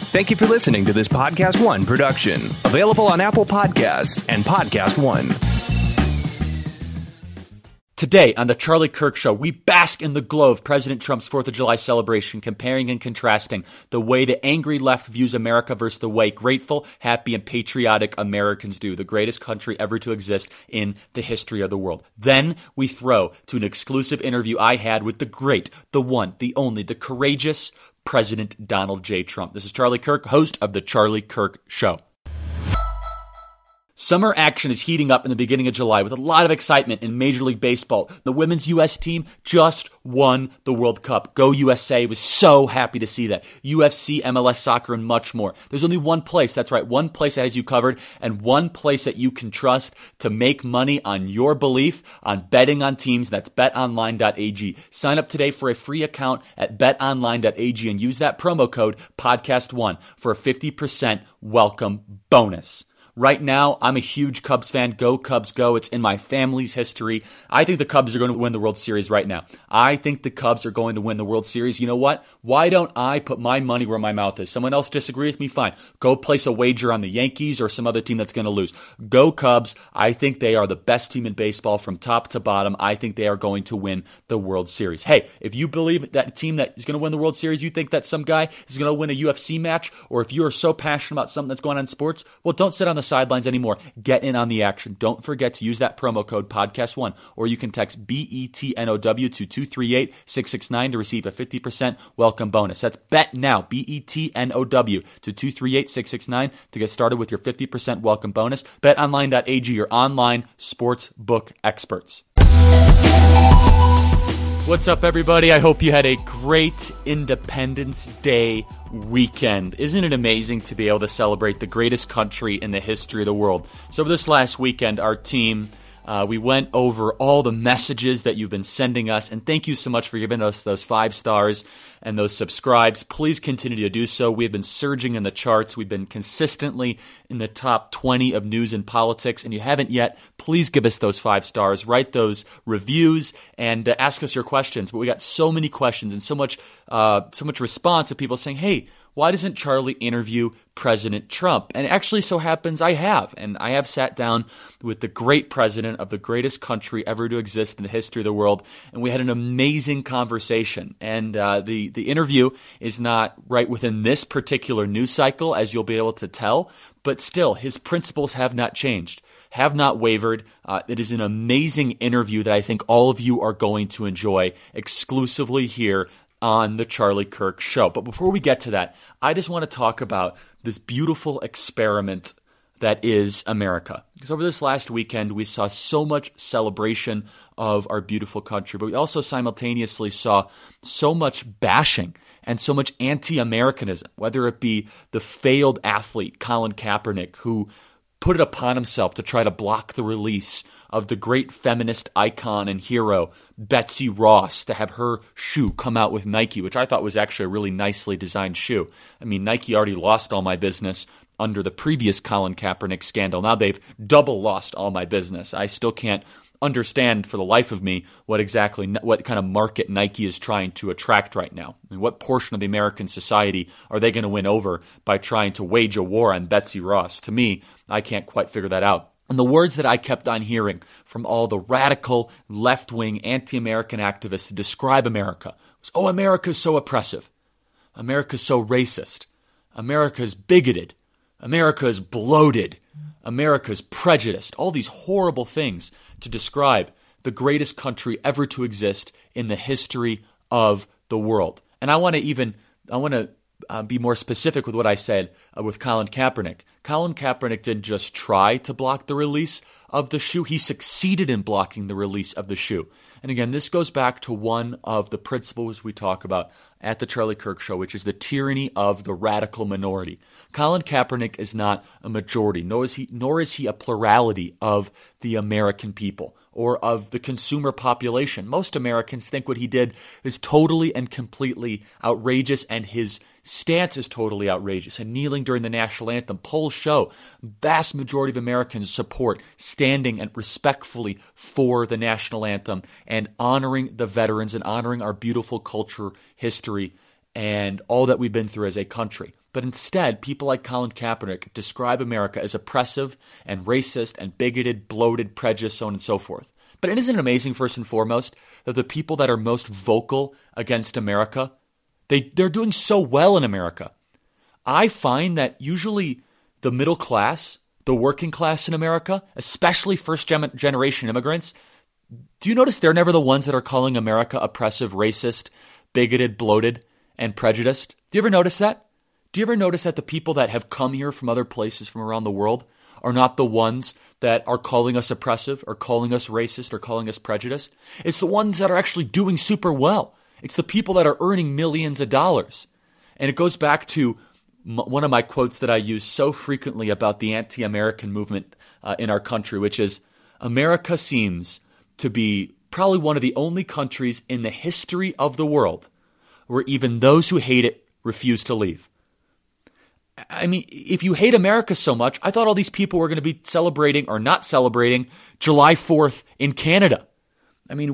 Thank you for listening to this Podcast One production, available on Apple Podcasts and Podcast One. Today on The Charlie Kirk Show, we bask in the glow of President Trump's 4th of July celebration, comparing and contrasting the way the angry left views America versus the way grateful, happy, and patriotic Americans do, the greatest country ever to exist in the history of the world. Then we throw to an exclusive interview I had with the great, the one, the only, the courageous President Donald J. Trump. This is Charlie Kirk, host of The Charlie Kirk Show. Summer action is heating up in the beginning of July with a lot of excitement in Major League Baseball. The women's U.S. team just won the World Cup. Go USA, was so happy to see that. UFC, MLS soccer, and much more. There's only one place, that's right, one place that has you covered and one place that you can trust to make money on your belief on betting on teams. That's betonline.ag. Sign up today for a free account at betonline.ag and use that promo code podcast1 for a 50% welcome bonus. Right now, I'm a huge Cubs fan. Go Cubs, go. It's in my family's history. I think the Cubs are going to win the World Series right now. I think the Cubs are going to win the World Series. You know what? Why don't I put my money where my mouth is? Someone else disagree with me? Fine. Go place a wager on the Yankees or some other team that's going to lose. Go Cubs. I think they are the best team in baseball from top to bottom. I think they are going to win the World Series. Hey, if you believe that team that is going to win the World Series, you think that some guy is going to win a UFC match, or if you are so passionate about something that's going on in sports, well, don't sit on the sidelines anymore. Get in on the action. Don't forget to use that promo code podcast1, or you can text BETNOW to 238-669 to receive a 50% welcome bonus. That's bet now, BETNOW to 238-669 to get started with your 50% welcome bonus. BetOnline.ag, your online sports book experts. What's up, everybody? I hope you had a great Independence Day weekend. Isn't it amazing to be able to celebrate the greatest country in the history of the world? So this last weekend, our team, we went over all the messages that you've been sending us, and thank you so much for giving us those 5 stars and those subscribes. Please continue to do so. We've been surging in the charts. We've been consistently in the top 20 of news and politics, and you haven't yet, please give us those 5 stars. Write those reviews and ask us your questions. But we got so many questions and so much response of people saying, hey, why doesn't Charlie interview President Trump? And it actually so happens I have. And I have sat down with the great president of the greatest country ever to exist in the history of the world, and we had an amazing conversation. And the interview is not right within this particular news cycle, as you'll be able to tell, but still, his principles have not changed, have not wavered. It is an amazing interview that I think all of you are going to enjoy exclusively here on The Charlie Kirk Show. But before we get to that, I just want to talk about this beautiful experiment that is America. Because over this last weekend, we saw so much celebration of our beautiful country, but we also simultaneously saw so much bashing and so much anti-Americanism, whether it be the failed athlete Colin Kaepernick, who put it upon himself to try to block the release of the great feminist icon and hero, Betsy Ross, to have her shoe come out with Nike, which I thought was actually a really nicely designed shoe. I mean, Nike already lost all my business under the previous Colin Kaepernick scandal. Now they've double lost all my business. I still can't understand for the life of me what kind of market Nike is trying to attract right now. I mean, what portion of the American society are they going to win over by trying to wage a war on Betsy Ross? To me, I can't quite figure that out. And the words that I kept on hearing from all the radical, left-wing, anti-American activists to describe America was, oh, America's so oppressive. America's so racist. America's bigoted. America's bloated. America's prejudiced. All these horrible things to describe the greatest country ever to exist in the history of the world. And I want to be more specific with what I said with Colin Kaepernick. Colin Kaepernick didn't just try to block the release of the shoe. He succeeded in blocking the release of the shoe. And again, this goes back to one of the principles we talk about at the Charlie Kirk Show, which is the tyranny of the radical minority. Colin Kaepernick is not a majority, nor is he a plurality of the American people or of the consumer population. Most Americans think what he did is totally and completely outrageous, and his stance is totally outrageous. And kneeling during the national anthem, polls show vast majority of Americans support standing and respectfully for the national anthem and honoring the veterans and honoring our beautiful culture, history, and all that we've been through as a country. But instead, people like Colin Kaepernick describe America as oppressive and racist and bigoted, bloated, prejudiced, so on and so forth. But isn't it amazing, first and foremost, that the people that are most vocal against America, they're doing so well in America? I find that usually the middle class, the working class in America, especially first-generation immigrants, do you notice they're never the ones that are calling America oppressive, racist, bigoted, bloated, and prejudiced? Do you ever notice that? Do you ever notice that the people that have come here from other places from around the world are not the ones that are calling us oppressive or calling us racist or calling us prejudiced? It's the ones that are actually doing super well. It's the people that are earning millions of dollars. And it goes back to one of my quotes that I use so frequently about the anti-American movement in our country, which is, America seems to be probably one of the only countries in the history of the world where even those who hate it refuse to leave. I mean, if you hate America so much, I thought all these people were going to be celebrating or not celebrating July 4th in Canada. I mean,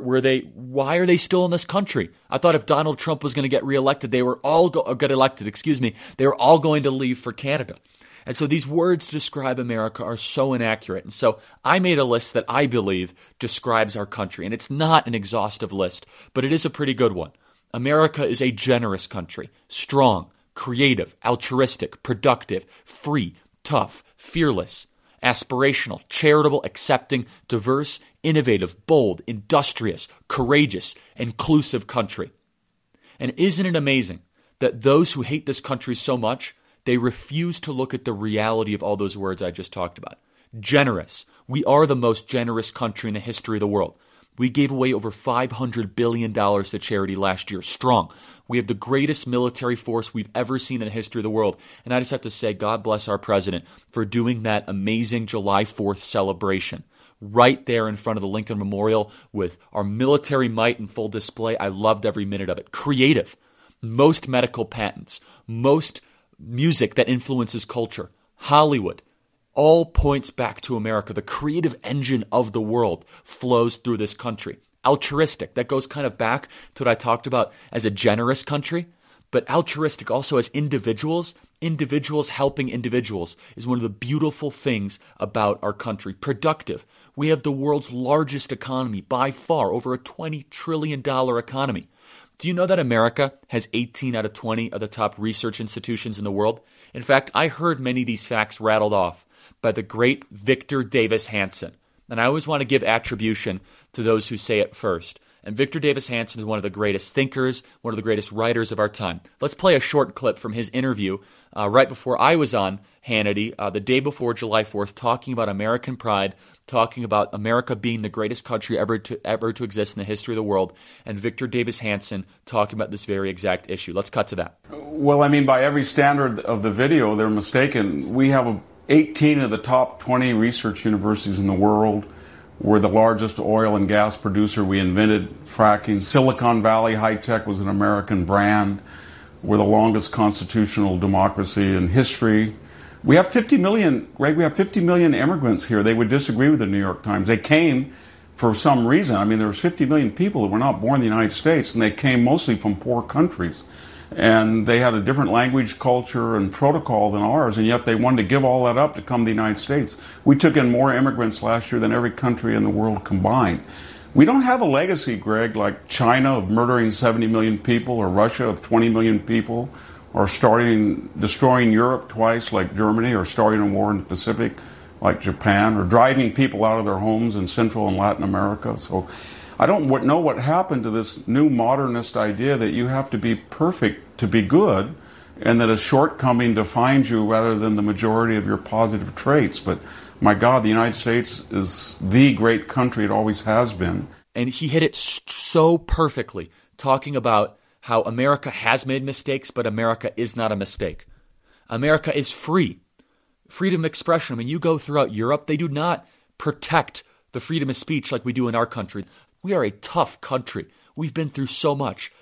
why are they still in this country? I thought if Donald Trump was going to get reelected, they were all get elected, they were all going to leave for Canada. And so these words to describe America are so inaccurate. And so I made a list that I believe describes our country. And it's not an exhaustive list, but it is a pretty good one. America is a generous country, strong, creative, altruistic, productive, free, tough, fearless, aspirational, charitable, accepting, diverse, innovative, bold, industrious, courageous, inclusive country. And isn't it amazing that those who hate this country so much, they refuse to look at the reality of all those words I just talked about? Generous. We are the most generous country in the history of the world. We gave away over $500 billion to charity last year. Strong. We have the greatest military force we've ever seen in the history of the world. And I just have to say, God bless our president for doing that amazing July 4th celebration right there in front of the Lincoln Memorial with our military might in full display. I loved every minute of it. Creative. Most medical patents. Most music that influences culture. Hollywood. All points back to America. The creative engine of the world flows through this country. Altruistic, that goes kind of back to what I talked about as a generous country, but altruistic also as individuals. Individuals helping individuals is one of the beautiful things about our country. Productive. We have the world's largest economy by far, over a $20 trillion economy. Do you know that America has 18 out of 20 of the top research institutions in the world? In fact, I heard many of these facts rattled off by the great Victor Davis Hanson. And I always want to give attribution to those who say it first. And Victor Davis Hanson is one of the greatest thinkers, one of the greatest writers of our time. Let's play a short clip from his interview right before I was on Hannity, the day before July 4th, talking about American pride, talking about America being the greatest country ever to exist in the history of the world, and Victor Davis Hanson talking about this very exact issue. Let's cut to that. Well, I mean, by every standard of the video, they're mistaken. We have 18 of the top 20 research universities in the world. We're the largest oil and gas producer. We invented fracking. Silicon Valley High Tech was an American brand. We're the longest constitutional democracy in history. We have 50 million, Greg, we have 50 million immigrants here. They would disagree with the New York Times. They came for some reason. I mean, there was 50 million people that were not born in the United States, and they came mostly from poor countries. And they had a different language, culture, and protocol than ours, and yet they wanted to give all that up to come to the United States. We took in more immigrants last year than every country in the world combined. We don't have a legacy, Greg, like China of murdering 70 million people, or Russia of 20 million people, or destroying Europe twice like Germany, or starting a war in the Pacific like Japan, or driving people out of their homes in Central and Latin America. So I don't know what happened to this new modernist idea that you have to be perfect to be good, and that a shortcoming defines you rather than the majority of your positive traits. But my God, the United States is the great country it always has been. And he hit it so perfectly, talking about how America has made mistakes, but America is not a mistake. America is free. Freedom of expression. I mean, you go throughout Europe, they do not protect the freedom of speech like we do in our country. We are a tough country. We've been through so much.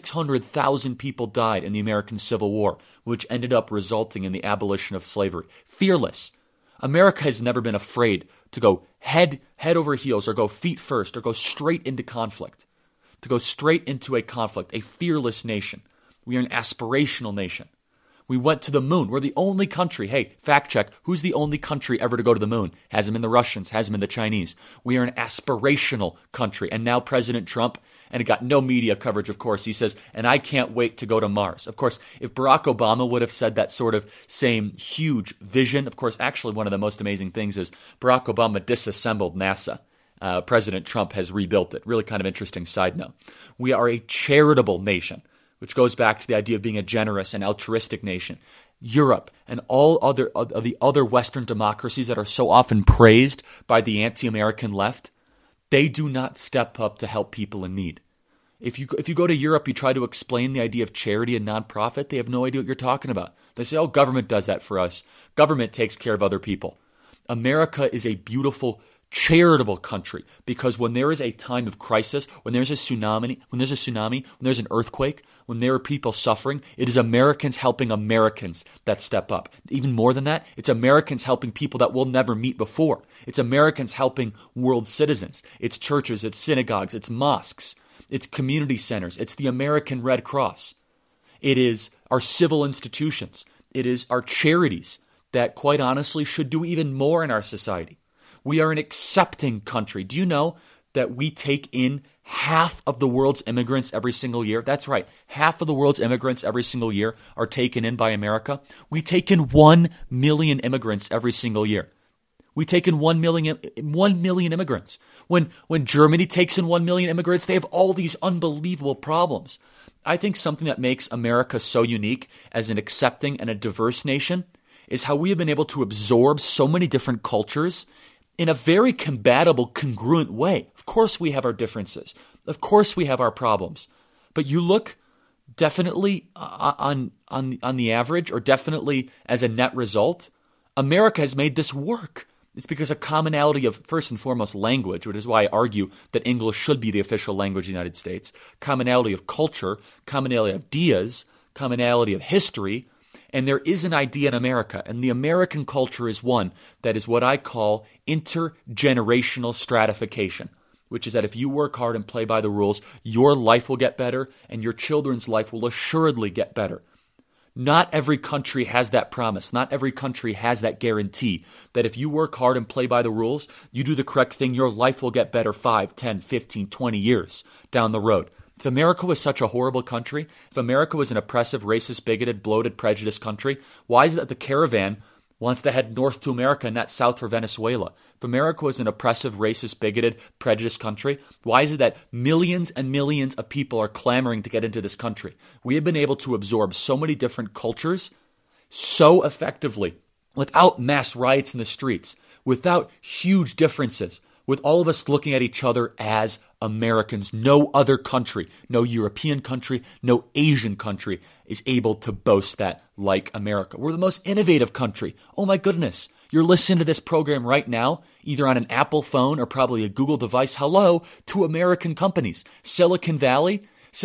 600,000 people died in the American Civil War, which ended up resulting in the abolition of slavery. Fearless. America has never been afraid to go head over heels, or go feet first, or go straight into conflict. To go straight into a conflict. A fearless nation. We are an aspirational nation. We went to the moon. We're the only country. Hey, fact check. Who's the only country ever to go to the moon? Hasn't been the Russians. Hasn't been the Chinese. We are an aspirational country. And now President Trump, and it got no media coverage, of course, he says, and I can't wait to go to Mars. Of course, if Barack Obama would have said that sort of same huge vision, of course, actually one of the most amazing things is Barack Obama disassembled NASA. President Trump has rebuilt it. Really kind of interesting side note. We are a charitable nation, which goes back to the idea of being a generous and altruistic nation. Europe and all of the other Western democracies that are so often praised by the anti-American left, they do not step up to help people in need. If you go to Europe, you try to explain the idea of charity and nonprofit, they have no idea what you're talking about. They say, oh, government does that for us. Government takes care of other people. America is a beautiful charitable country, because when there is a time of crisis, when there's a tsunami, when there's an earthquake, when there are people suffering, it is Americans helping Americans that step up. Even more than that, it's Americans helping people that we'll never meet before. It's Americans helping world citizens. It's churches, it's synagogues, it's mosques, it's community centers, it's the American Red Cross. It is our civil institutions. It is our charities that, quite honestly, should do even more in our society. We are an accepting country. Do you know that we take in half of the world's immigrants every single year? That's right. Half of the world's immigrants every single year are taken in by America. We take in 1 million immigrants every single year. We take in 1 million immigrants. When Germany takes in 1 million immigrants, they have all these unbelievable problems. I think something that makes America so unique as an accepting and a diverse nation is how we have been able to absorb so many different cultures in a very compatible, congruent way. Of course we have our differences. Of course we have our problems. But you look definitely on the average, or definitely as a net result, America has made this work. It's because of commonality of, first and foremost, language, which is why I argue that English should be the official language of the United States, commonality of culture, commonality of ideas, commonality of history. And there is an idea in America, and the American culture is one that is what I call intergenerational stratification, which is that if you work hard and play by the rules, your life will get better, and your children's life will assuredly get better. Not every country has that promise. Not every country has that guarantee that if you work hard and play by the rules, you do the correct thing, your life will get better 5, 10, 15, 20 years down the road. If America was such a horrible country, if America was an oppressive, racist, bigoted, bloated, prejudiced country, why is it that the caravan wants to head north to America and not south for Venezuela? If America was an oppressive, racist, bigoted, prejudiced country, why is it that millions and millions of people are clamoring to get into this country? We have been able to absorb so many different cultures so effectively, without mass riots in the streets, without huge differences, with all of us looking at each other as Americans. No other country, no European country, no Asian country is able to boast that like America. We're the most innovative country. Oh my goodness. You're listening to this program right now, either on an Apple phone or probably a Google device. Hello to American companies. Silicon Valley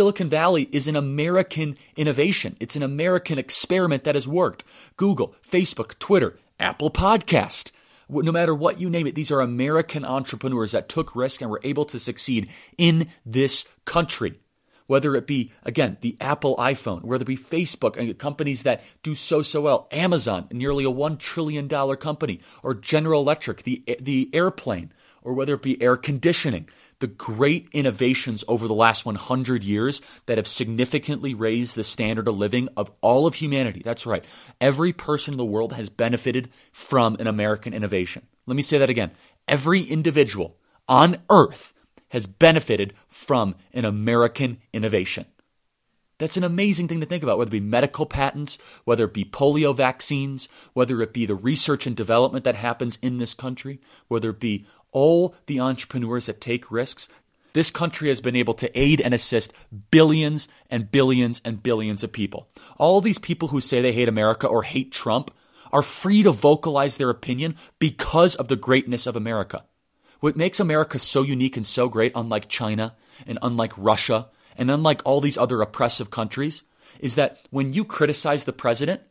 is an American innovation. It's an American experiment that has worked. Google, Facebook, Twitter, Apple Podcast. No matter what you name it, these are American entrepreneurs that took risk and were able to succeed in this country. Whether it be, again, the Apple iPhone, whether it be Facebook, and companies that do so well, Amazon, nearly a $1 trillion company, or General Electric, the airplane, or whether it be air conditioning, the great innovations over the last 100 years that have significantly raised the standard of living of all of humanity. That's right. Every person in the world has benefited from an American innovation. Let me say that again. Every individual on earth has benefited from an American innovation. That's an amazing thing to think about, whether it be medical patents, whether it be polio vaccines, whether it be the research and development that happens in this country, whether it be all the entrepreneurs that take risks. This country has been able to aid and assist billions and billions and billions of people. All these people who say they hate America or hate Trump are free to vocalize their opinion because of the greatness of America. What makes America so unique and so great, unlike China and unlike Russia and unlike all these other oppressive countries, is that when you criticize the president,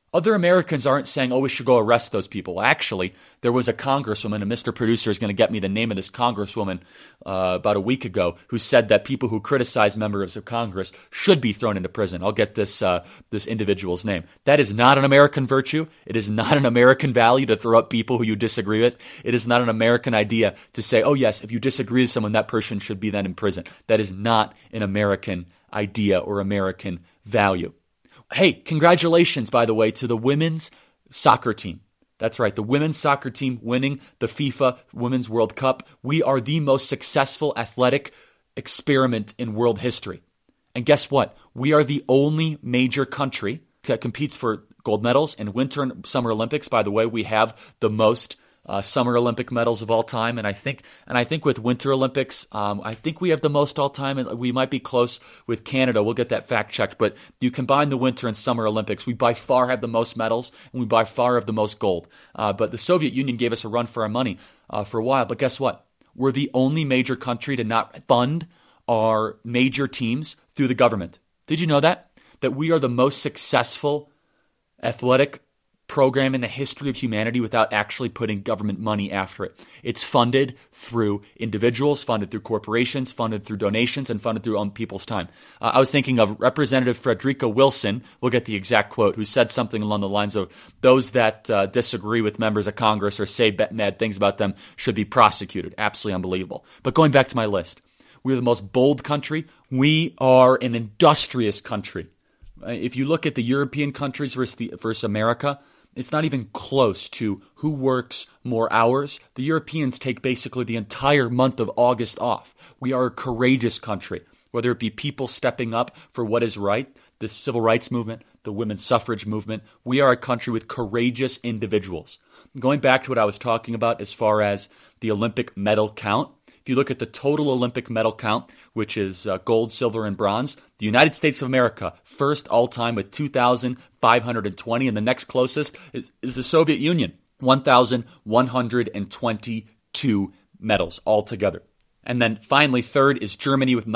Other Americans aren't saying, oh, we should go arrest those people. Actually, there was a congresswoman, and Mr. Producer is going to get me the name of this congresswoman about a week ago, who said that people who criticize members of Congress should be thrown into prison. I'll get this individual's name. That is not an American virtue. It is not an American value to throw up people who you disagree with. It is not an American idea to say, oh, yes, if you disagree with someone, that person should be then in prison. That is not an American idea or American value. Hey, congratulations, by the way, to the women's soccer team. That's right, the women's soccer team winning the FIFA Women's World Cup. We are the most successful athletic experiment in world history. And guess what? We are the only major country that competes for gold medals in Winter and Summer Olympics. By the way, we have the most Summer Olympic medals of all time, and I think with Winter Olympics, I think we have the most all time, and we might be close with Canada. We'll get that fact checked, but you combine the Winter and Summer Olympics, we by far have the most medals, and we by far have the most gold. But the Soviet Union gave us a run for our money for a while. But guess what? We're the only major country to not fund our major teams through the government. Did you know that? That we are the most successful athletic program in the history of humanity without actually putting government money after it. It's funded through individuals, funded through corporations, funded through donations, and funded through own people's time. I was thinking of Representative Frederica Wilson, we'll get the exact quote, who said something along the lines of, those that disagree with members of Congress or say bad things about them should be prosecuted. Absolutely unbelievable. But going back to my list, we're the most bold country. We are an industrious country. If you look at the European countries versus America, it's not even close to who works more hours. The Europeans take basically the entire month of August off. We are a courageous country, whether it be people stepping up for what is right, the civil rights movement, the women's suffrage movement. We are a country with courageous individuals. Going back to what I was talking about as far as the Olympic medal count, if you look at the total Olympic medal count, which is gold, silver, and bronze, the United States of America, first all-time with 2,520, and the next closest is the Soviet Union, 1,122 medals altogether. And then finally, third is Germany with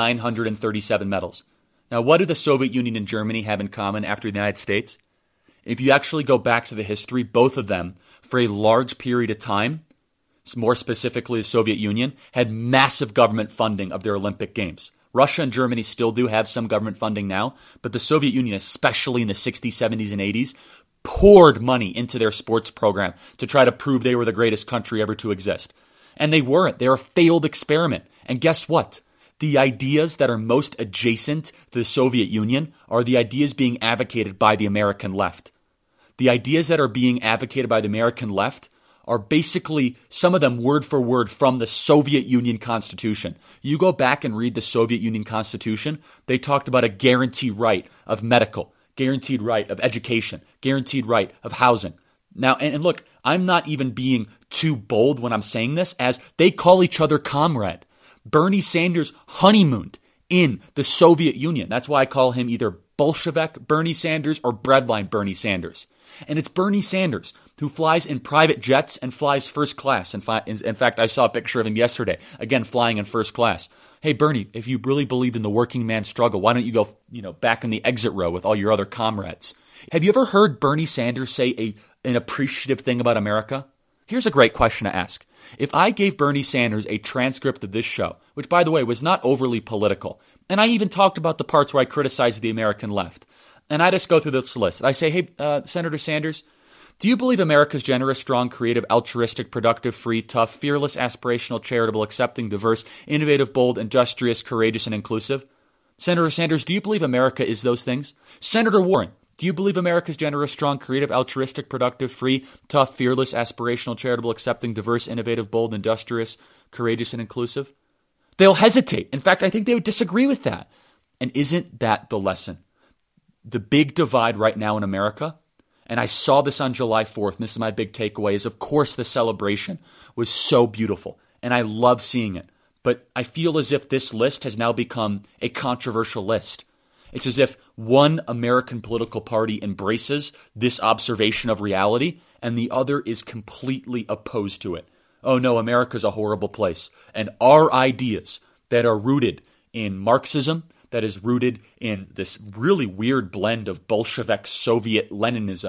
937 medals. Now, what do the Soviet Union and Germany have in common after the United States? If you actually go back to the history, both of them, for a large period of time, more specifically the Soviet Union, had massive government funding of their Olympic Games. Russia and Germany still do have some government funding now, but the Soviet Union, especially in the 60s, 70s, and 80s, poured money into their sports program to try to prove they were the greatest country ever to exist. And they weren't. They're a failed experiment. And guess what? The ideas that are most adjacent to the Soviet Union are the ideas being advocated by the American left. The ideas that are being advocated by the American left are basically, some of them word for word, from the Soviet Union Constitution. You go back and read the Soviet Union Constitution, they talked about a guaranteed right of medical, guaranteed right of education, guaranteed right of housing. Now, and look, I'm not even being too bold when I'm saying this, as they call each other comrade. Bernie Sanders honeymooned in the Soviet Union. That's why I call him either Bolshevik Bernie Sanders or Breadline Bernie Sanders. And it's Bernie Sanders who flies in private jets and flies first class. In fact, I saw a picture of him yesterday, again, flying in first class. Hey, Bernie, if you really believe in the working man struggle, why don't you go, back in the exit row with all your other comrades? Have you ever heard Bernie Sanders say an appreciative thing about America? Here's a great question to ask. If I gave Bernie Sanders a transcript of this show, which, by the way, was not overly political, and I even talked about the parts where I criticized the American left, and I just go through this list. I say, hey, Senator Sanders, do you believe America's generous, strong, creative, altruistic, productive, free, tough, fearless, aspirational, charitable, accepting, diverse, innovative, bold, industrious, courageous, and inclusive? Senator Sanders, do you believe America is those things? Senator Warren, do you believe America's generous, strong, creative, altruistic, productive, free, tough, fearless, aspirational, charitable, accepting, diverse, innovative, bold, industrious, courageous, and inclusive? They'll hesitate. In fact, I think they would disagree with that. And isn't that the lesson? The big divide right now in America, and I saw this on July 4th, and this is my big takeaway, is of course the celebration was so beautiful, and I love seeing it. But I feel as if this list has now become a controversial list. It's as if one American political party embraces this observation of reality, and the other is completely opposed to it. Oh no, America's a horrible place. And our ideas that are rooted in Marxism, that is rooted in this really weird blend of Bolshevik Soviet Leninism,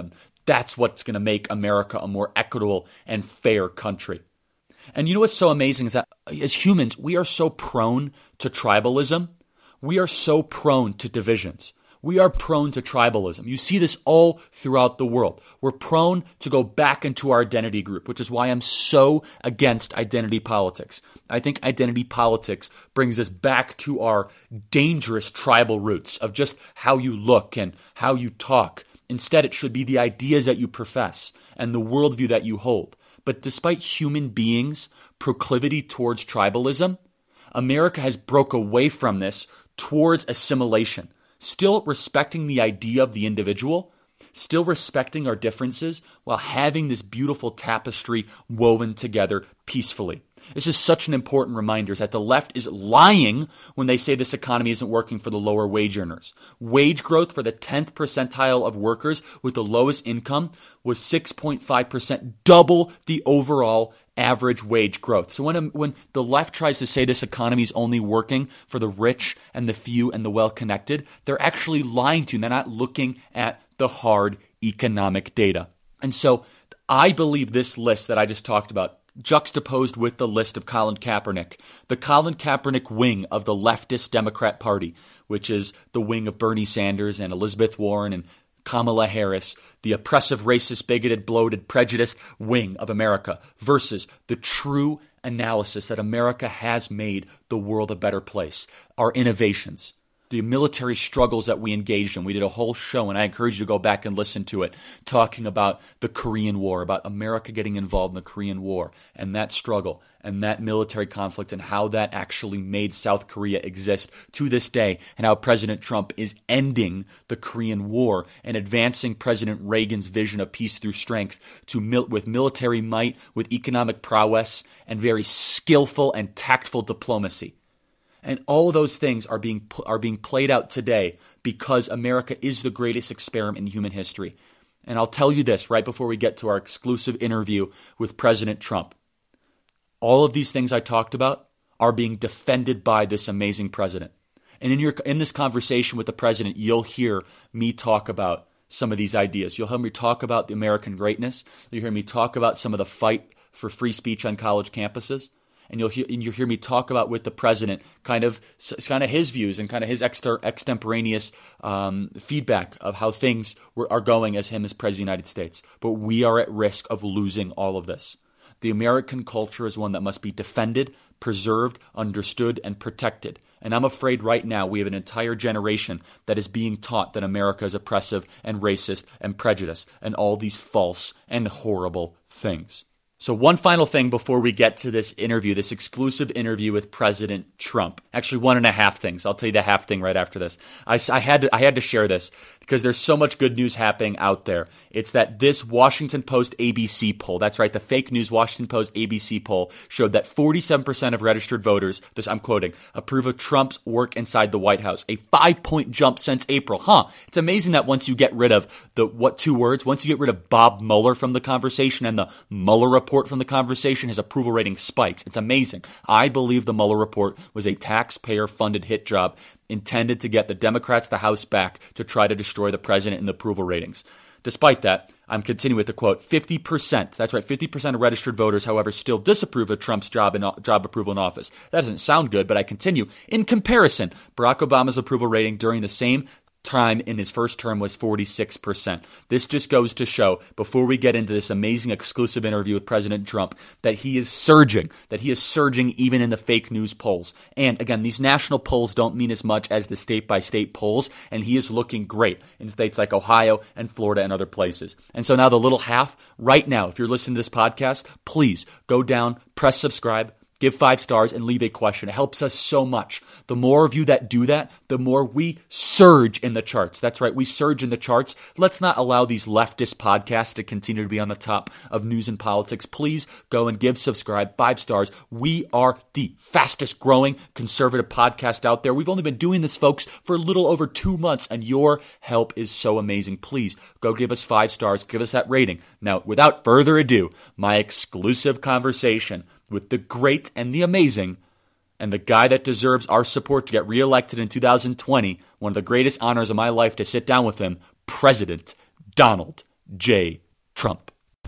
That's what's going to make America a more equitable and fair country. And you know what's so amazing is that as humans, we are so prone to tribalism. We are so prone to divisions. We are prone to tribalism. You see this all throughout the world. We're prone to go back into our identity group, which is why I'm so against identity politics. I think identity politics brings us back to our dangerous tribal roots of just how you look and how you talk. Instead, it should be the ideas that you profess and the worldview that you hold. But despite human beings' proclivity towards tribalism, America has broke away from this towards assimilation, still respecting the idea of the individual, still respecting our differences while having this beautiful tapestry woven together peacefully. This is such an important reminder that the left is lying when they say this economy isn't working for the lower wage earners. Wage growth for the 10th percentile of workers with the lowest income was 6.5%, double the overall average wage growth. So when the left tries to say this economy is only working for the rich and the few and the well-connected, they're actually lying to you. They're not looking at the hard economic data. And so I believe this list that I just talked about, juxtaposed with the list of Colin Kaepernick, the Colin Kaepernick wing of the leftist Democrat Party, which is the wing of Bernie Sanders and Elizabeth Warren and Kamala Harris, the oppressive, racist, bigoted, bloated, prejudiced wing of America, versus the true analysis that America has made the world a better place. Our innovations, the military struggles that we engaged in. We did a whole show, and I encourage you to go back and listen to it, talking about the Korean War, about America getting involved in the Korean War and that struggle and that military conflict and how that actually made South Korea exist to this day, and how President Trump is ending the Korean War and advancing President Reagan's vision of peace through strength with military might, with economic prowess, and very skillful and tactful diplomacy. And all of those things are being played out today because America is the greatest experiment in human history. And I'll tell you this right before we get to our exclusive interview with President Trump. All of these things I talked about are being defended by this amazing president. And in this conversation with the president, you'll hear me talk about some of these ideas. You'll hear me talk about the American greatness. You'll hear me talk about some of the fight for free speech on college campuses. And you'll hear me talk about with the president kind of his views and kind of his extemporaneous feedback of how things are going as him as President of the United States. But we are at risk of losing all of this. The American culture is one that must be defended, preserved, understood, and protected. And I'm afraid right now we have an entire generation that is being taught that America is oppressive and racist and prejudiced and all these false and horrible things. So one final thing before we get to this interview, this exclusive interview with President Trump. Actually, one and a half things. I'll tell you the half thing right after this. I had to share this because there's so much good news happening out there. It's that this Washington Post ABC poll, that's right, the fake news Washington Post ABC poll showed that 47% of registered voters, this I'm quoting, approve of Trump's work inside the White House, a 5-point jump since April. It's amazing that once you get rid of once you get rid of Bob Mueller from the conversation and the Mueller report from the conversation, his approval rating spikes. It's amazing. I believe the Mueller report was a taxpayer-funded hit job intended to get the Democrats the House back to try to destroy the president in the approval ratings. Despite that, I'm continuing with the quote, 50%, that's right, 50% of registered voters, however, still disapprove of Trump's job approval in office. That doesn't sound good, but I continue. In comparison, Barack Obama's approval rating during the same time in his first term was 46%. This just goes to show, before we get into this amazing exclusive interview with President Trump, that he is surging even in the fake news polls. And again, these national polls don't mean as much as the state-by-state polls, and he is looking great in states like Ohio and Florida and other places. And so now the little half, right now, if you're listening to this podcast, please go down, press subscribe, give 5 stars, and leave a question. It helps us so much. The more of you that do that, the more we surge in the charts. That's right, we surge in the charts. Let's not allow these leftist podcasts to continue to be on the top of news and politics. Please go and subscribe, 5 stars. We are the fastest growing conservative podcast out there. We've only been doing this, folks, for a little over 2 months, and your help is so amazing. Please go give us 5 stars, give us that rating. Now, without further ado, my exclusive conversation with the great and the amazing, and the guy that deserves our support to get reelected in 2020, one of the greatest honors of my life to sit down with him, President Donald J. Trump.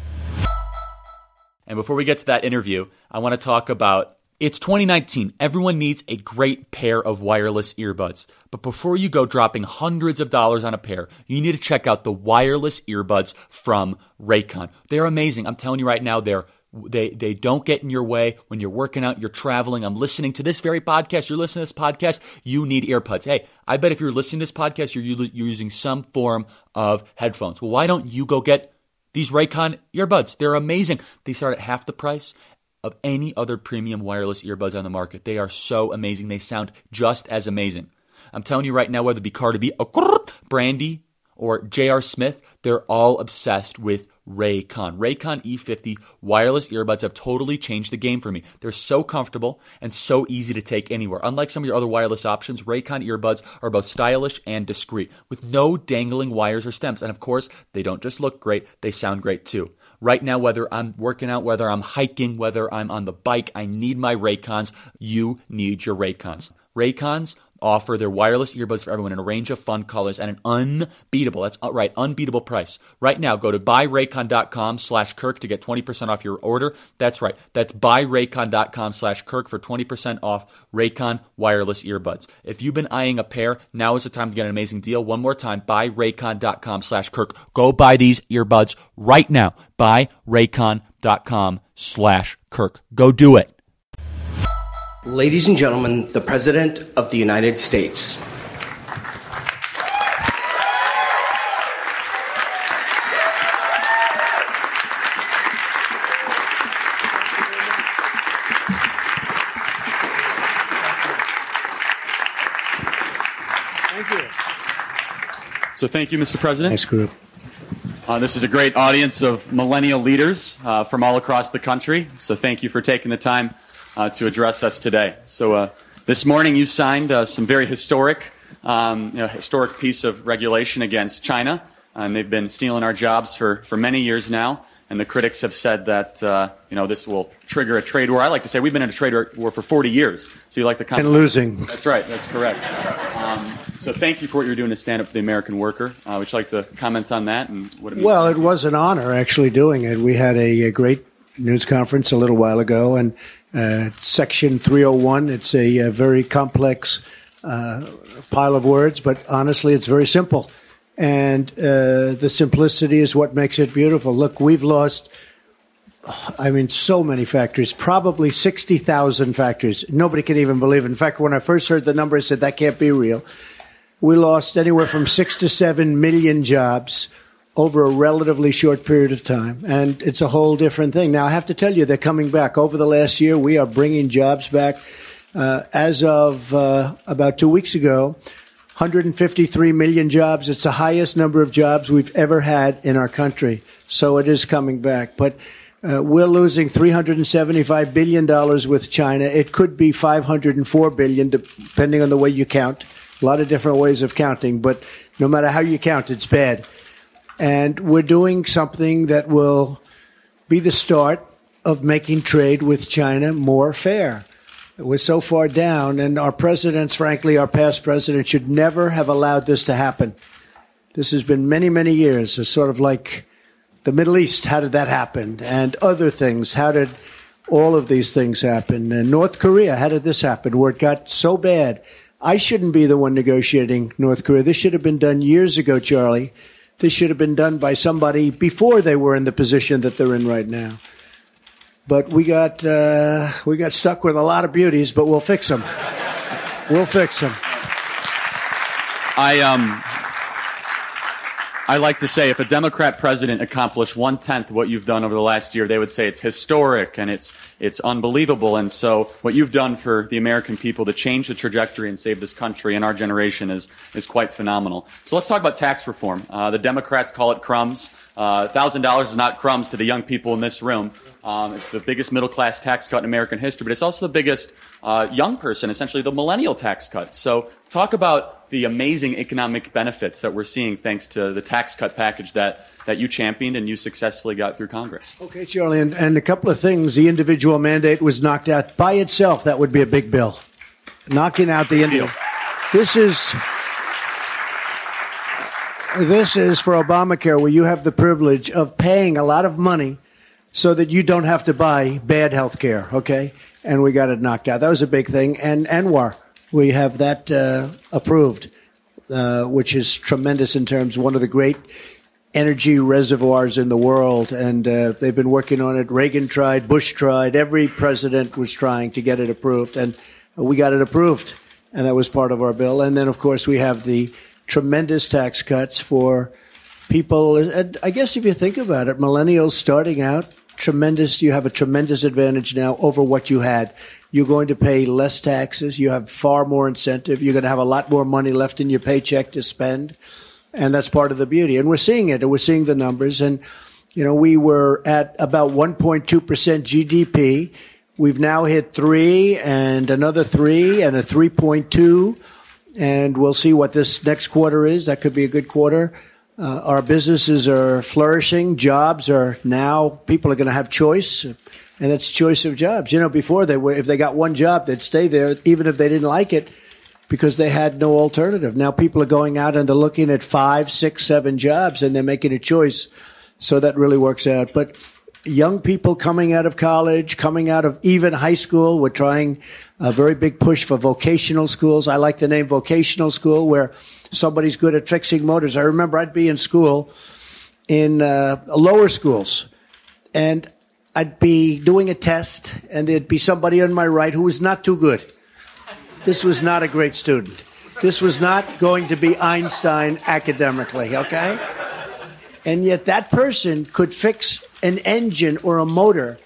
And before we get to that interview, I want to talk about it's 2019. Everyone needs a great pair of wireless earbuds. But before you go dropping hundreds of dollars on a pair, you need to check out the wireless earbuds from Raycon. They're amazing. I'm telling you right now, they don't get in your way when you're working out, you're traveling. I'm listening to this very podcast. You're listening to this podcast. You need earbuds. Hey, I bet if you're listening to this podcast, you're using some form of headphones. Well, why don't you go get these Raycon earbuds? They're amazing. They start at half the price of any other premium wireless earbuds on the market. They are so amazing. They sound just as amazing. I'm telling you right now, whether it be Cardi B, Brandy, or J.R. Smith, they're all obsessed with Raycon. Raycon E50 wireless earbuds have totally changed the game for me. They're so comfortable and so easy to take anywhere. Unlike some of your other wireless options, Raycon earbuds are both stylish and discreet, with no dangling wires or stems. And of course, they don't just look great, they sound great too. Right now, whether I'm working out, whether I'm hiking, whether I'm on the bike, I need my Raycons. You need your Raycons. Raycons offer their wireless earbuds for everyone in a range of fun colors at an unbeatable price. Right now, go to buyraycon.com/Kirk to get 20% off your order. That's right. That's buyraycon.com/Kirk for 20% off Raycon wireless earbuds. If you've been eyeing a pair, now is the time to get an amazing deal. One more time, buyraycon.com/Kirk. Go buy these earbuds right now. Buyraycon.com/Kirk. Go do it. Ladies and gentlemen, the President of the United States. Thank you. So thank you, Mr. President. Thanks, group. This is a great audience of millennial leaders from all across the country. So thank you for taking the time to address us today. So this morning you signed some very historic piece of regulation against China. And they've been stealing our jobs for many years now. And the critics have said that this will trigger a trade war. I like to say we've been in a trade war for 40 years. So you like to come and losing. That's right. That's correct. So thank you for what you're doing to stand up for the American worker. Would you like to comment on that and what it means? Well, it was an honor actually doing it. We had a great news conference a little while ago, and Section 301. It's a very complex pile of words, but honestly, it's very simple. And the simplicity is what makes it beautiful. Look, we've lost, so many factories, probably 60,000 factories. Nobody can even believe it. In fact, when I first heard the number, I said, that can't be real. We lost anywhere from 6 to 7 million jobs over a relatively short period of time. And it's a whole different thing. Now, I have to tell you, they're coming back. Over the last year, we are bringing jobs back. As of about 2 weeks ago, 153 million jobs. It's the highest number of jobs we've ever had in our country. So it is coming back. But we're losing $375 billion with China. It could be $504 billion, depending on the way you count. A lot of different ways of counting. But no matter how you count, it's bad. And we're doing something that will be the start of making trade with China more fair. We're so far down, and our presidents, frankly, our past presidents, should never have allowed this to happen. This has been many, many years. It's sort of like the Middle East. How did that happen? And other things. How did all of these things happen? And North Korea, how did this happen? Where it got so bad. I shouldn't be the one negotiating North Korea. This should have been done years ago, Charlie. This should have been done by somebody before they were in the position that they're in right now. But we got stuck with a lot of beauties, but we'll fix them. We'll fix them. I like to say if a Democrat president accomplished 1/10 what you've done over the last year, they would say it's historic and it's unbelievable. And so what you've done for the American people to change the trajectory and save this country and our generation is quite phenomenal. So let's talk about tax reform. The Democrats call it crumbs. $1,000 is not crumbs to the young people in this room. It's the biggest middle-class tax cut in American history, but it's also the biggest young person, essentially the millennial tax cut. So talk about the amazing economic benefits that we're seeing thanks to the tax cut package that you championed and you successfully got through Congress. Okay, Charlie, and a couple of things. The individual mandate was knocked out. By itself, that would be a big bill. Knocking out the individual. This is... This is for Obamacare, where you have the privilege of paying a lot of money so that you don't have to buy bad health care, okay? And we got it knocked out. That was a big thing. And Anwar, we have that approved, which is tremendous in terms of one of the great energy reservoirs in the world. And they've been working on it. Reagan tried, Bush tried. Every president was trying to get it approved. And we got it approved. And that was part of our bill. And then, of course, we have the tremendous tax cuts for people. And I guess if you think about it, millennials starting out, tremendous. You have a tremendous advantage now over what you had. You're going to pay less taxes. You have far more incentive. You're going to have a lot more money left in your paycheck to spend. And that's part of the beauty. And we're seeing it. And we're seeing the numbers. And, you know, we were at about 1.2% GDP. We've now hit 3 and another 3 and a 3.2. And we'll see what this next quarter is. That could be a good quarter. Our businesses are flourishing. Jobs are now, people are going to have choice, and it's choice of jobs. You know, before they were, if they got one job, they'd stay there, even if they didn't like it, because they had no alternative. Now people are going out and they're looking at 5, 6, 7 jobs, and they're making a choice. So that really works out. But young people coming out of college, coming out of even high school, we're trying a very big push for vocational schools. I like the name vocational school, where somebody's good at fixing motors. I remember I'd be in school, in lower schools, and I'd be doing a test, and there'd be somebody on my right who was not too good. This was not a great student. This was not going to be Einstein academically, okay? And yet that person could fix an engine or a motor.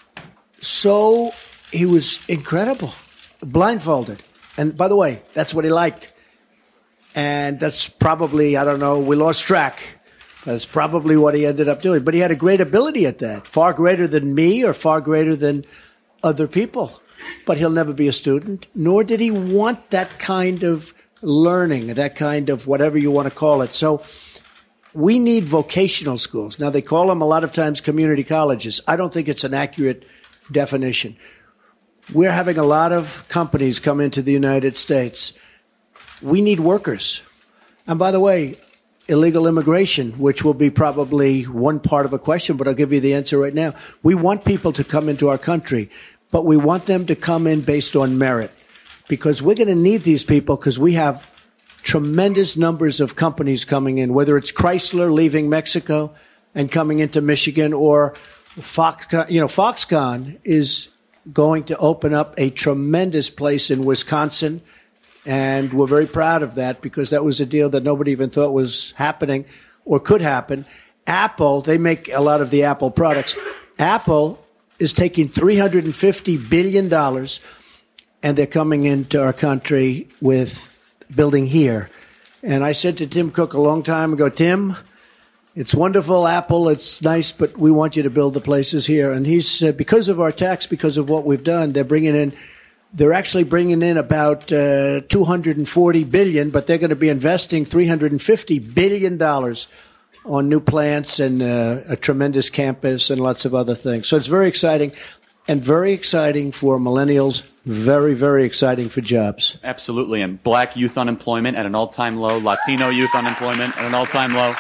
So he was incredible, blindfolded. And by the way, that's what he liked. And that's probably, I don't know, we lost track. That's probably what he ended up doing. But he had a great ability at that, far greater than me or far greater than other people. But he'll never be a student, nor did he want that kind of learning, that kind of whatever you want to call it. So we need vocational schools. Now, they call them a lot of times community colleges. I don't think it's an accurate definition. We're having a lot of companies come into the United States. We need workers. And by the way, illegal immigration, which will be probably one part of a question, but I'll give you the answer right now. We want people to come into our country, but we want them to come in based on merit, because we're going to need these people, because we have tremendous numbers of companies coming in, whether it's Chrysler leaving Mexico and coming into Michigan, or Foxconn. You know, Foxconn is going to open up a tremendous place in Wisconsin. And we're very proud of that, because that was a deal that nobody even thought was happening or could happen. Apple, they make a lot of the Apple products. Apple is taking $350 billion, and they're coming into our country with building here. And I said to Tim Cook a long time ago, Tim, it's wonderful, Apple, it's nice, but we want you to build the places here. And he said, because of our tax, because of what we've done, they're actually bringing in about $240 billion, but they're going to be investing $350 billion on new plants and a tremendous campus and lots of other things. So it's very exciting, and very exciting for millennials, very, very exciting for jobs. Absolutely. And black youth unemployment at an all-time low, Latino youth unemployment at an all-time low.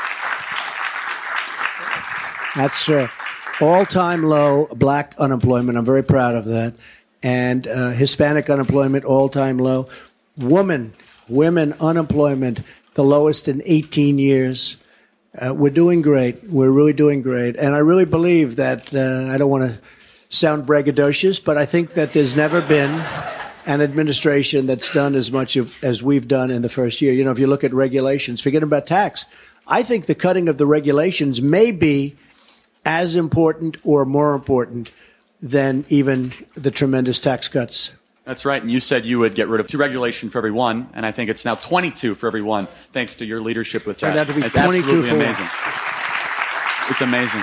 That's all-time low black unemployment. I'm very proud of that. And Hispanic unemployment, all-time low. Women unemployment, the lowest in 18 years. We're doing great. We're really doing great. And I really believe that, I don't want to sound braggadocious, but I think that there's never been an administration that's done as much as we've done in the first year. You know, if you look at regulations, forget about tax. I think the cutting of the regulations may be as important or more important than even the tremendous tax cuts. That's right. And you said you would get rid of 2 regulation for every 1, and I think it's now 22 for every 1, thanks to your leadership with that. It's absolutely amazing. It's amazing.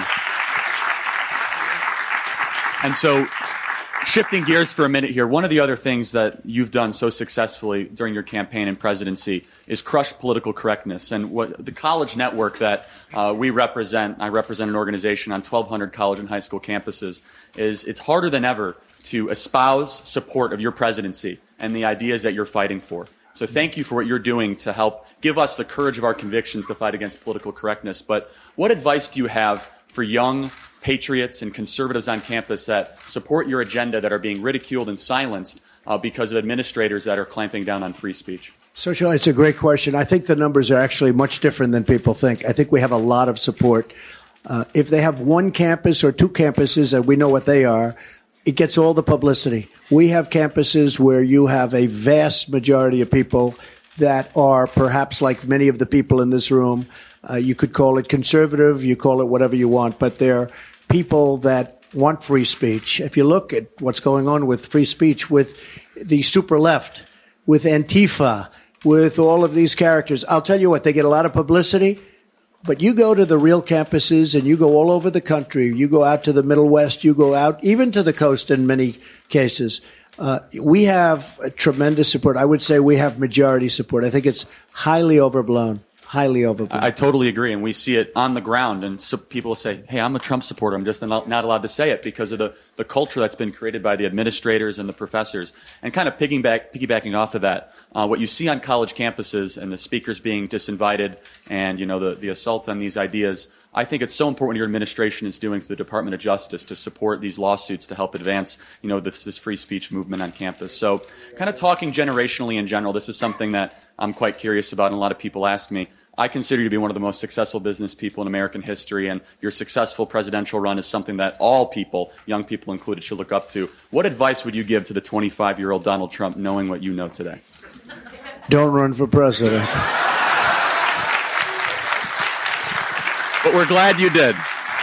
And so, shifting gears for a minute here, one of the other things that you've done so successfully during your campaign and presidency is crush political correctness. And what the college network that we represent, I represent an organization on 1,200 college and high school campuses, is it's harder than ever to espouse support of your presidency and the ideas that you're fighting for. So thank you for what you're doing to help give us the courage of our convictions to fight against political correctness. But what advice do you have for young patriots and conservatives on campus that support your agenda that are being ridiculed and silenced because of administrators that are clamping down on free speech? So, Sean, it's a great question. I think the numbers are actually much different than people think. I think we have a lot of support. If they have one campus or two campuses, and we know what they are, it gets all the publicity. We have campuses where you have a vast majority of people that are perhaps like many of the people in this room. You could call it conservative, you call it whatever you want, but they're people that want free speech. If you look at what's going on with free speech, with the super left, with Antifa, with all of these characters, I'll tell you what, they get a lot of publicity. But you go to the real campuses and you go all over the country. You go out to the Middle West. You go out even to the coast in many cases. We have tremendous support. I would say we have majority support. I think it's highly overblown. Highly overblown. I totally agree, and we see it on the ground. And so people say, hey, I'm a Trump supporter. I'm just not allowed to say it because of the culture that's been created by the administrators and the professors. And kind of piggybacking off of that, what you see on college campuses and the speakers being disinvited and, the assault on these ideas, I think it's so important what your administration is doing through the Department of Justice to support these lawsuits to help advance, this free speech movement on campus. So kind of talking generationally in general, this is something that I'm quite curious about, and a lot of people ask me. I consider you to be one of the most successful business people in American history, and your successful presidential run is something that all people, young people included, should look up to. What advice would you give to the 25-year-old Donald Trump, knowing what you know today? Don't run for president. But we're glad you did.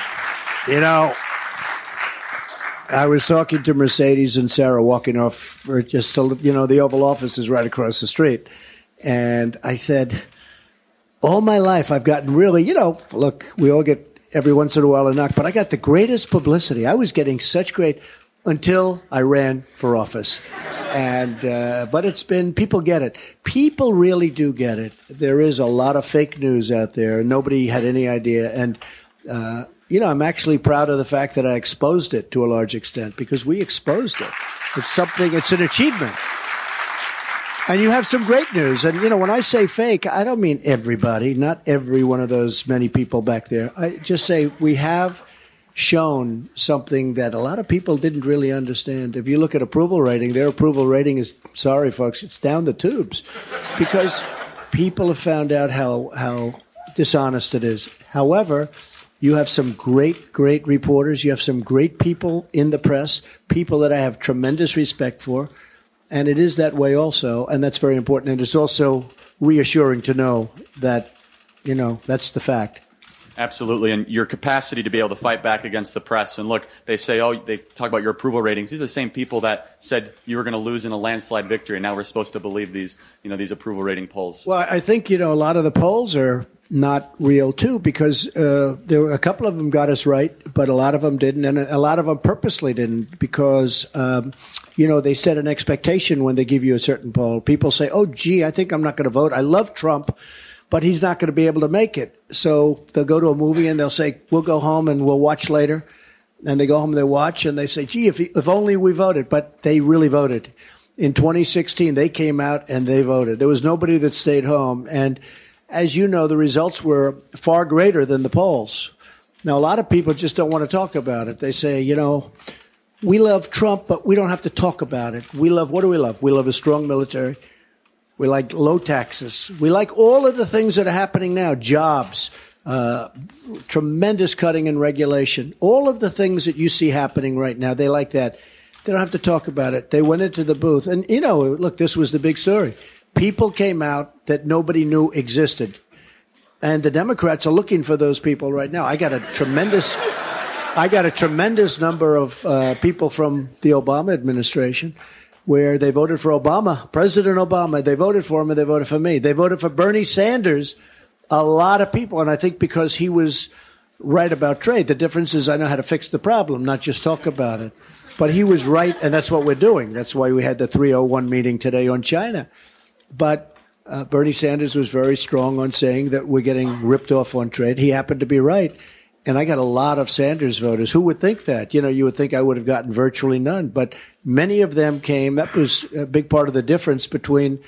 I was talking to Mercedes and Sarah walking off, or just to, the Oval Office is right across the street. And I said, all my life I've gotten really, look, we all get every once in a while a knock, but I got the greatest publicity. I was getting such great until I ran for office. And, but it's been, people get it. People really do get it. There is a lot of fake news out there. Nobody had any idea. And, I'm actually proud of the fact that I exposed it to a large extent because we exposed it. It's an achievement. And you have some great news. And, when I say fake, I don't mean everybody, not every one of those many people back there. I just say we have shown something that a lot of people didn't really understand. If you look at approval rating, their approval rating is, sorry, folks, it's down the tubes because people have found out how dishonest it is. However, you have some great, great reporters. You have some great people in the press, people that I have tremendous respect for. And it is that way also, and that's very important. And it's also reassuring to know that, that's the fact. Absolutely, and your capacity to be able to fight back against the press. And look, they talk about your approval ratings. These are the same people that said you were going to lose in a landslide victory. And now we're supposed to believe these approval rating polls. Well, I think, a lot of the polls are not real, too, because there were a couple of them got us right, but a lot of them didn't, and a lot of them purposely didn't because they set an expectation when they give you a certain poll. People say, oh, gee, I think I'm not going to vote. I love Trump, but he's not going to be able to make it. So they'll go to a movie and they'll say, we'll go home and we'll watch later. And they go home and they watch and they say, gee, if only we voted. But they really voted. In 2016, they came out and they voted. There was nobody that stayed home. And as you know, the results were far greater than the polls. Now, a lot of people just don't want to talk about it. They say, we love Trump, but we don't have to talk about it. What do we love? We love a strong military. We like low taxes. We like all of the things that are happening now, jobs, tremendous cutting in regulation, all of the things that you see happening right now. They like that. They don't have to talk about it. They went into the booth. And, look, this was the big story. People came out that nobody knew existed. And the Democrats are looking for those people right now. I got a tremendous number of people from the Obama administration where they voted for Obama, President Obama. They voted for him and they voted for me. They voted for Bernie Sanders, a lot of people. And I think because he was right about trade. The difference is I know how to fix the problem, not just talk about it. But he was right, and that's what we're doing. That's why we had the 301 meeting today on China. But Bernie Sanders was very strong on saying that we're getting ripped off on trade. He happened to be right. And I got a lot of Sanders voters. Who would think that? You would think I would have gotten virtually none. But many of them came. That was a big part of the difference between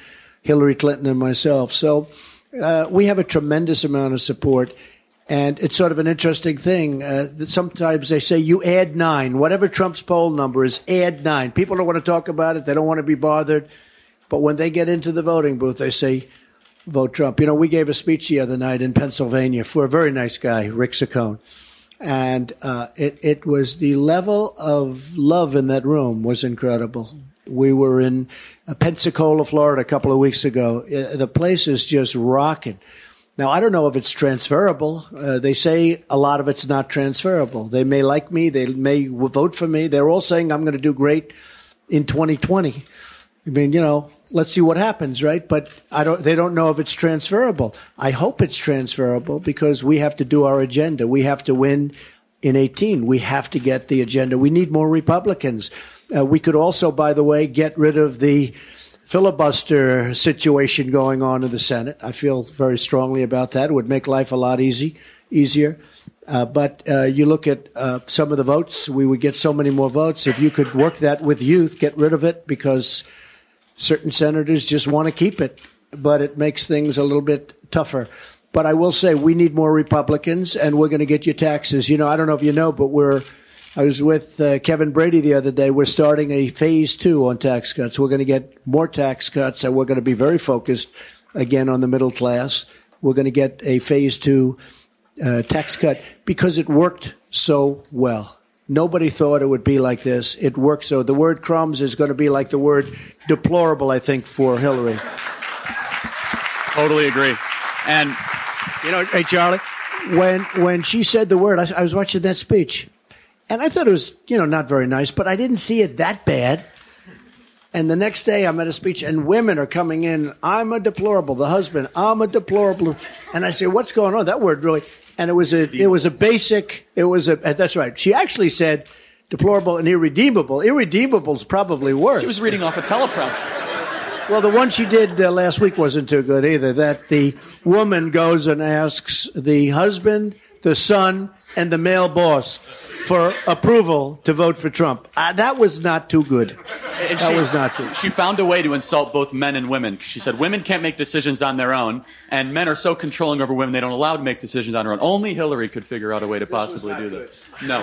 Hillary Clinton and myself. So we have a tremendous amount of support. And it's sort of an interesting thing. That sometimes they say you add 9. Whatever Trump's poll number is, add 9. People don't want to talk about it. They don't want to be bothered. But when they get into the voting booth, they say, vote Trump. You know, we gave a speech the other night in Pennsylvania for a very nice guy, Rick Saccone. And it was the level of love in that room was incredible. We were in Pensacola, Florida, a couple of weeks ago. The place is just rocking. Now, I don't know if it's transferable. They say a lot of it's not transferable. They may like me. They may vote for me. They're all saying I'm going to do great in 2020. I mean, you know, let's see what happens, right? But they don't know if it's transferable. I hope it's transferable because we have to do our agenda. We have to win in 18. We have to get the agenda. We need more Republicans. We could also, by the way, get rid of the filibuster situation going on in the Senate. I feel very strongly about that. It would make life a lot easier. But you look at some of the votes, we would get so many more votes. If you could work that with youth, get rid of it because certain senators just want to keep it. But it makes things a little bit tougher. But I will say we need more Republicans, and we're going to get you taxes. You know, I don't know if you know, but I was with Kevin Brady the other day. We're starting a phase 2 on tax cuts. We're going to get more tax cuts, and we're going to be very focused, again, on the middle class. We're going to get a phase 2 tax cut because it worked so well. Nobody thought it would be like this. It worked so. The word crumbs is going to be like the word deplorable, I think, for Hillary. Totally agree. And, you know, hey, Charlie, when she said the word, I was watching that speech. And I thought it was, you know, not very nice, but I didn't see it that bad. And the next day I'm at a speech and women are coming in. I'm a deplorable. The husband, I'm a deplorable. And I say, what's going on? That word really. And it was a basic. That's right. She actually said deplorable and irredeemable. Irredeemable's probably worse. She was reading off a teleprompter. Well, the one she did last week wasn't too good either. That the woman goes and asks the husband, the son, and the male boss for approval to vote for Trump. That was not too good. Was not too. She found a way to insult both men and women. She said women can't make decisions on their own, and men are so controlling over women they don't allow to make decisions on their own. Only Hillary could figure out a way to possibly do that. No.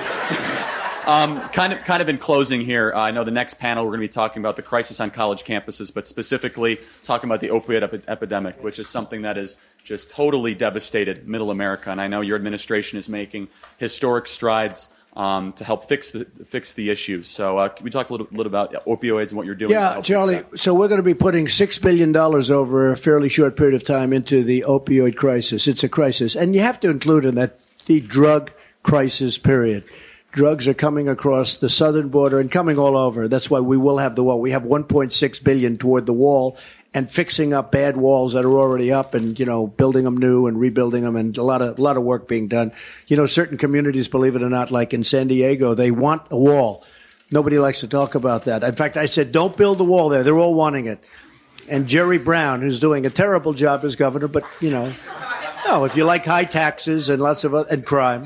Kind of in closing here, I know the next panel we're going to be talking about the crisis on college campuses, but specifically talking about the opioid epidemic, which is something that has just totally devastated middle America. And I know your administration is making historic strides to help fix the issues. So can we talk a little about opioids and what you're doing? Yeah, Charlie. So we're going to be putting $6 billion over a fairly short period of time into the opioid crisis. It's a crisis. And you have to include in that the drug crisis period. Drugs are coming across the southern border and coming all over. That's why we will have the wall. We have $1.6 billion toward the wall and fixing up bad walls that are already up and, you know, building them new and rebuilding them, and a lot of work being done. You know, certain communities, believe it or not, like in San Diego, they want a wall. Nobody likes to talk about that. In fact, I said, don't build the wall there. They're all wanting it. And Jerry Brown, who's doing a terrible job as governor, but, you know, no, if you like high taxes and lots of and crime,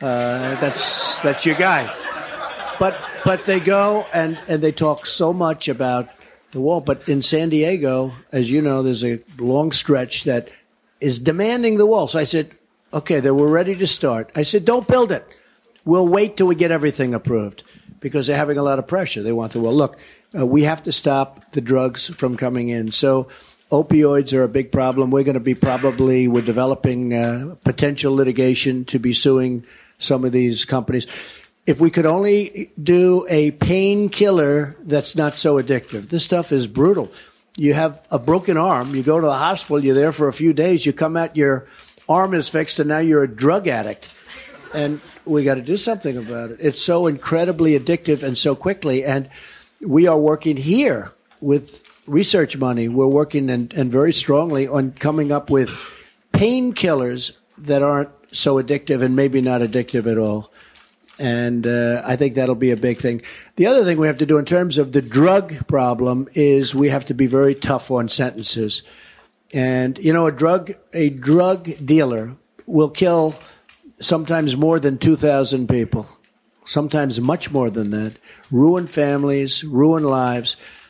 that's your guy. But they go and they talk so much about the wall. But in San Diego, as you know, there's a long stretch that is demanding the wall. So I said, okay, we're ready to start. I said, don't build it. We'll wait till we get everything approved because they're having a lot of pressure. They want the wall. Look, we have to stop the drugs from coming in. So opioids are a big problem. We're going to be we're developing potential litigation to be suing some of these companies. If we could only do a painkiller that's not so addictive. This stuff is brutal. You have a broken arm. You go to the hospital. You're there for a few days. You come out, your arm is fixed, and now you're a drug addict. And we got to do something about it. It's so incredibly addictive and so quickly. And we are working here with research money. We're working and very strongly on coming up with painkillers that aren't so addictive and maybe not addictive at all. And I think that'll be a big thing. The other thing we have to do in terms of the drug problem is we have to be very tough on sentences. And, you know, a drug dealer will kill sometimes more than 2,000 people, sometimes much more than that, ruin families, ruin lives.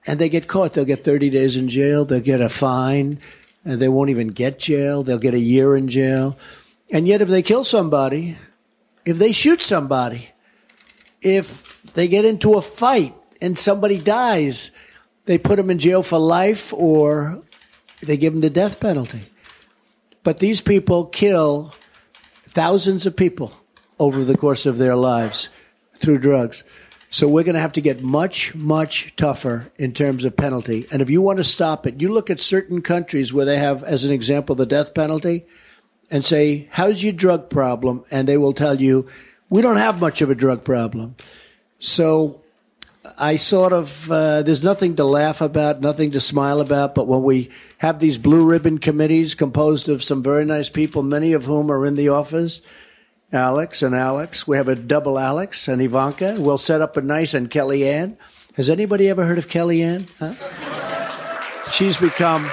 and they get caught. They'll get 30 days in jail. They'll get a fine, and they won't even get jail. They'll get a year in jail. And yet if they kill somebody, if they shoot somebody, if they get into a fight and somebody dies, they put them in jail for life or they give them the death penalty. But these people kill thousands of people over the course of their lives through drugs. So we're going to have to get much, much tougher in terms of penalty. And if you want to stop it, you look at certain countries where they have, as an example, the death penalty and say, how's your drug problem? And they will tell you, we don't have much of a drug problem. So I sort of, there's nothing to laugh about, nothing to smile about, but when we have these blue ribbon committees composed of some very nice people, many of whom are in the office, Alex and Alex, we have a double Alex and Ivanka, we'll set up a nice, and Kellyanne. Has anybody ever heard of Kellyanne? Huh? She's become,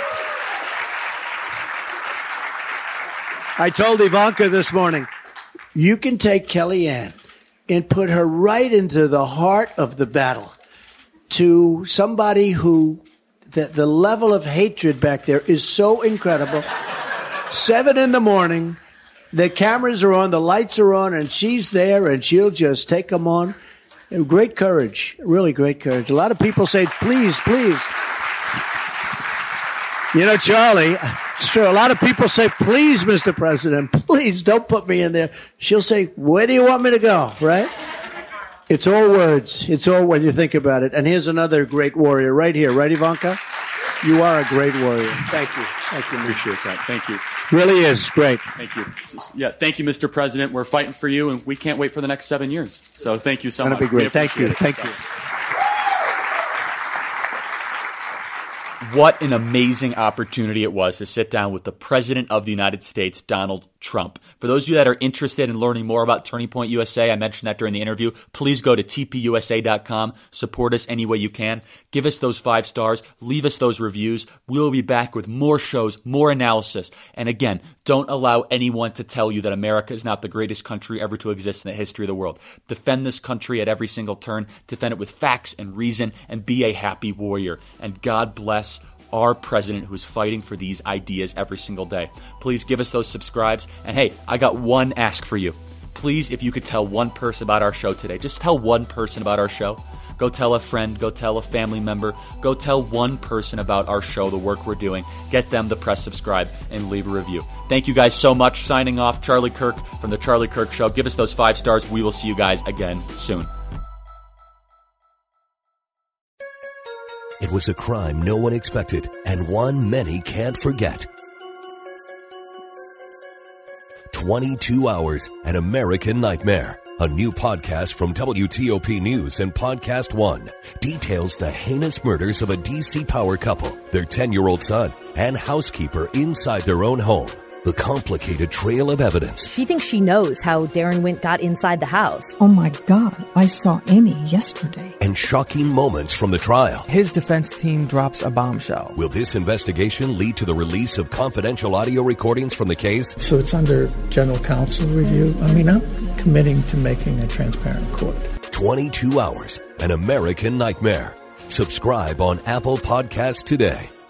I told Ivanka this morning, you can take Kellyanne and put her right into the heart of the battle to somebody who, the level of hatred back there is so incredible. 7 a.m, the cameras are on, the lights are on, and she's there, and she'll just take them on. Great courage, really great courage. A lot of people say, please, please. You know, Charlie, it's true. A lot of people say, please, Mr. President, please don't put me in there. She'll say, where do you want me to go, right? It's all words. It's all when you think about it. And here's another great warrior right here. Right, Ivanka? You are a great warrior. Thank you. Thank you. Appreciate that. Thank you. Really is. Great. Thank you. Yeah, thank you, Mr. President. We're fighting for you, and we can't wait for the next 7 years. So thank you so much. That'll be great. Thank you. Thank you. What an amazing opportunity it was to sit down with the President of the United States, Donald Trump. For those of you that are interested in learning more about Turning Point USA, I mentioned that during the interview, please go to tpusa.com. Support us any way you can. Give us those 5 stars. Leave us those reviews. We'll be back with more shows, more analysis. And again, don't allow anyone to tell you that America is not the greatest country ever to exist in the history of the world. Defend this country at every single turn. Defend it with facts and reason, and be a happy warrior. And God bless our president who's fighting for these ideas every single day. Please give us those subscribes. And hey, I got one ask for you. Please, if you could tell one person about our show today, just tell one person about our show. Go tell a friend, go tell a family member, go tell one person about our show, the work we're doing. Get them to press subscribe and leave a review. Thank you guys so much. Signing off, Charlie Kirk from The Charlie Kirk Show. Give us those 5 stars. We will see you guys again soon. It was a crime no one expected, and one many can't forget. 22 Hours, An American Nightmare. A new podcast from WTOP News and Podcast One details the heinous murders of a D.C. power couple, their 10-year-old son, and housekeeper inside their own home. The complicated trail of evidence. She thinks she knows how Darren Wint got inside the house. Oh my God, I saw Amy yesterday. And shocking moments from the trial. His defense team drops a bombshell. Will this investigation lead to the release of confidential audio recordings from the case? So it's under general counsel review. I mean, I'm committing to making a transparent court. 22 Hours, An American Nightmare. Subscribe on Apple Podcasts today.